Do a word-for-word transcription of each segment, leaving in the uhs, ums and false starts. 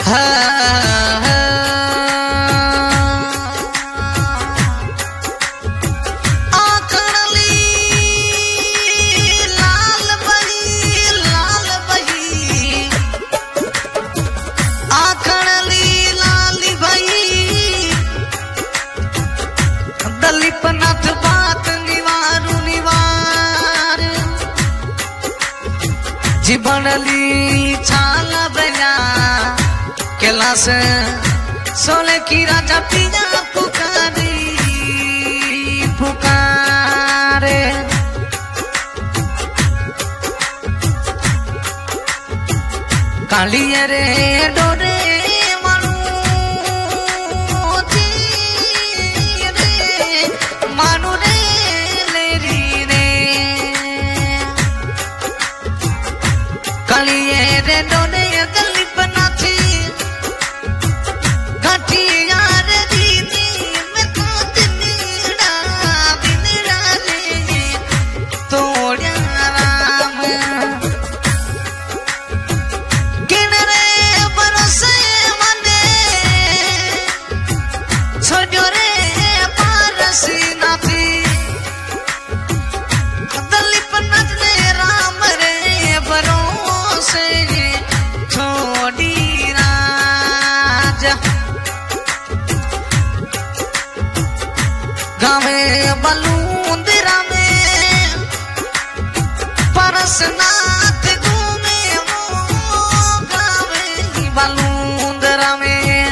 बनली छाल बया कैलाश सोले की राजा पिया पुकारी पुकारे कालिया रे डोरे मानू जी रे मानू रे लेरी रे कालिया रे डोरे गली बनाती घाटी यार दीदी मैं तो दिनड़ा दिनड़ा रे तोड़िया राम गावे बलूंदरा में परसनाथ घूमे वो गावे बलूंदरा में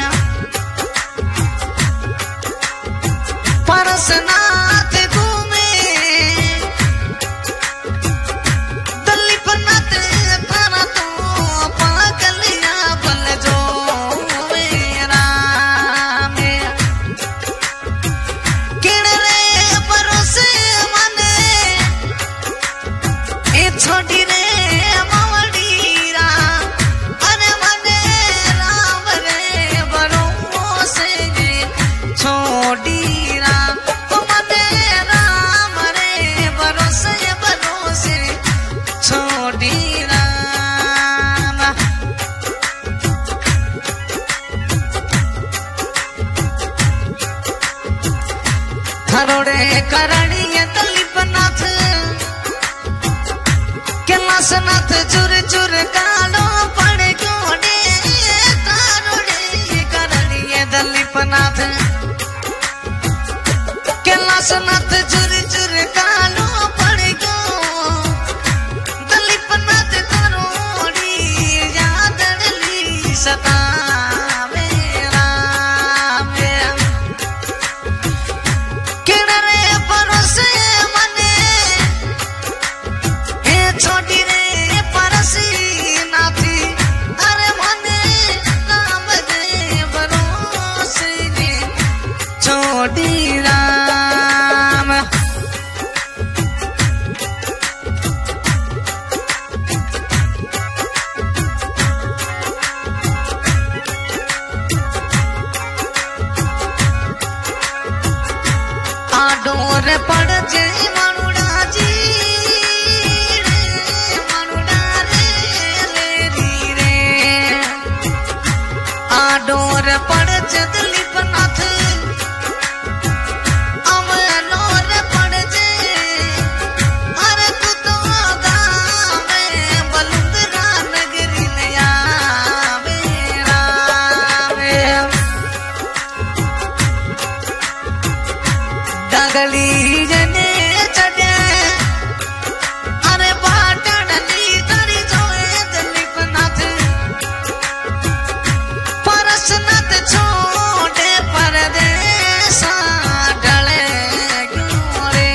परसनाथ घूमे दलीप नाथ थाना तो पागलिया बल जो मेरा छोटी रे मावड़ीरा अरे मने राम रे भरोसे छोटी राम ओ मने राम रे भरोसे भरोसे छोटी राम थरोड़े करणी दलीप नाथ कैलाशनाथ चुर चुर कालो पड़ गोड़े तारोड़े करणी दलीप नाथ कैलाशनाथ चुर चुर कालो पड़ गो दलीप नाथ करोड़ी यादड़ली सता मेरा किणरे परोसे मने छोटी रे परसी नाथी अरे मने नाम दे भरोसे छोटी राम आडोर पड़ जे मनुड़ा जी डोर पड़ दलीप नाथ अमलोर पड़ जे अरे तू तो गावे बलुंदरा नगरी नया मेरा डगली जने चढ़े अरे बाटड़ी तरी जोए दलीप नाथ परसनाथ छोड़े परदेसा डले क्यों रे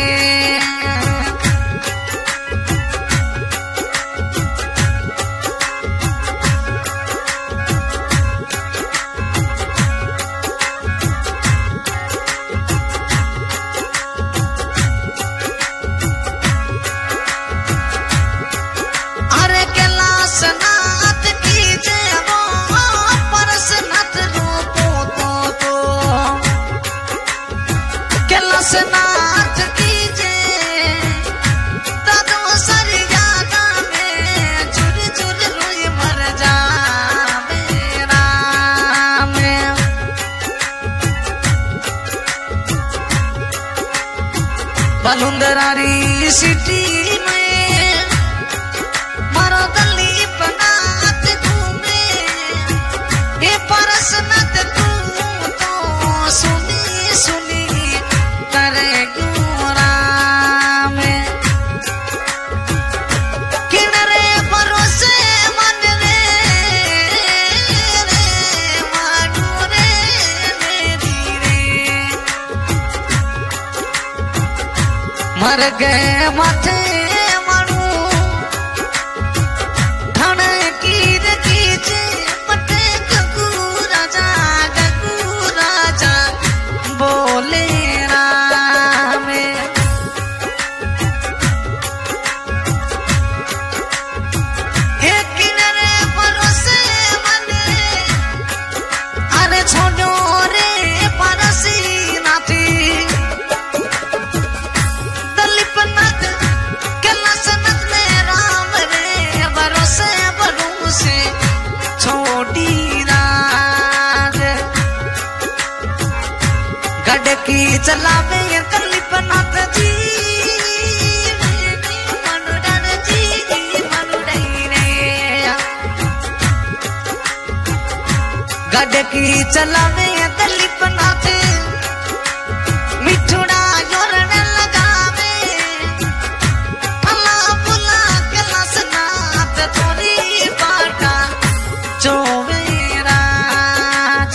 बलुंदरारी सिटी में मारो दलीप नाथ घूमे ये परस नत तू तो सुनी सुनी करे गुरा में किनरे भरोसे मन रे रे मानू रे मेरी रे मर गए माथे मानू धन कीर कीजे पटे गगू राजा गगू राजा बोले रामे हे किनरे भरोसे मने अरे छोड़ो रे परसी नाथी दलीप नाथ कैलाश नाथ में राम रे भरोसे भरोसे छोटी राज गडकी चलावे दलीप नाथ जी मनुडर जी मनुडई रे गडकी चलावे दलीप नाथ मिठुड़ा योरण लगावे फला फुला कैलाश नाथ थोड़ी बाटा चोवे राज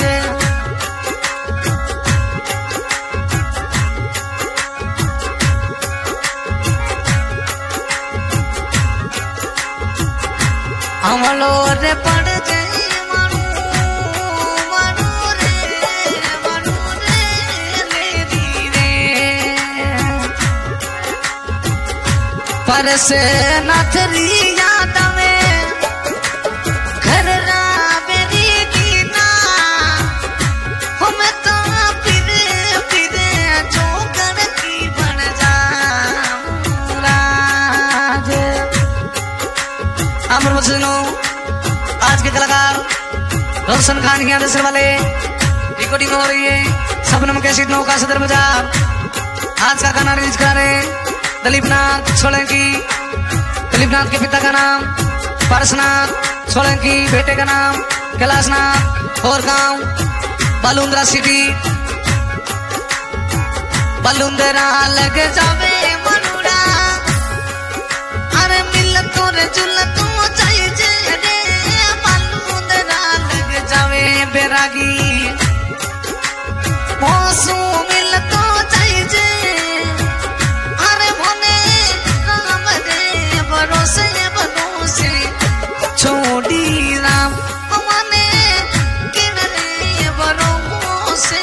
अमलो रे पड़ जाए मानू मानू रे मानू रे मेरी रे परस नाथरी याद में घर रा मेरी कीना हम तो फिरे फिरे जोकर की बन जाऊं राज अमर मुझनो आज के कलाकार रोशन खान की आदर्श वाले रिकॉर्डिंग हो रही है सपनम कैसेट नौका सदर बाजार आज का गाना रिलीज करा रहे दलीप नाथ सोलंकी दलीप नाथ के पिता का नाम परसनाथ सोलंकी बेटे का नाम कैलाश नाथ और गांव बलुंदरा सिटी बलुंदरा लग जावे मनुड़ा अरे मिल तोरे जुल तू चाहिए रे बलुंदरा लग जावे बैरागी मौसू मिल तो चाहिए अरे भोने राम रे भरोसे भरोसे छोड़ी राम मने किनरे भरोसे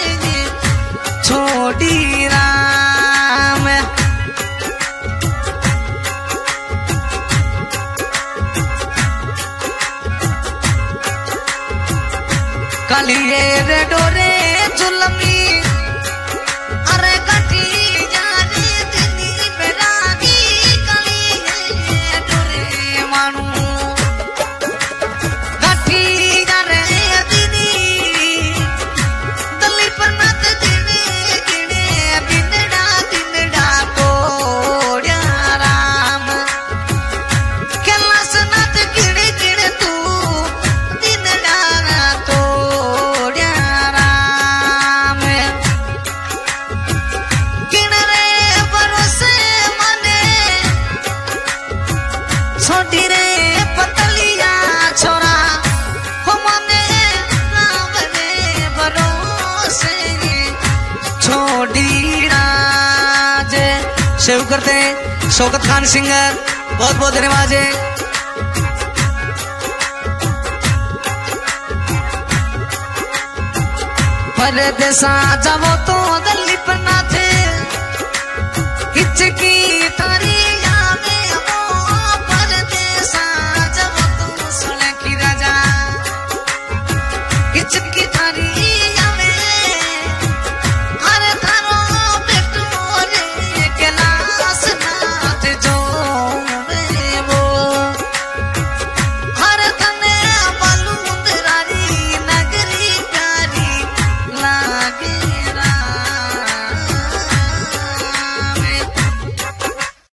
छोड़ी राम कालिए रे डोरे जुलमी अरे कटी जाने दिनी बैरागी कालिए डोरे मानू कटी जाने दिनी दलीप नाथ दिने गिने बिनड़ा दिनड़ा कोड्या राम कैलाश नाथ गिने गिने तू दिनड़ा तो छोटी रे पतलिया छोरा हो मने राम रे भरोसे छोड़ी राज सेव करते हैं शौकत खान सिंगर बहुत बहुत धन्यवाद है परदेसा जावो तो दलीप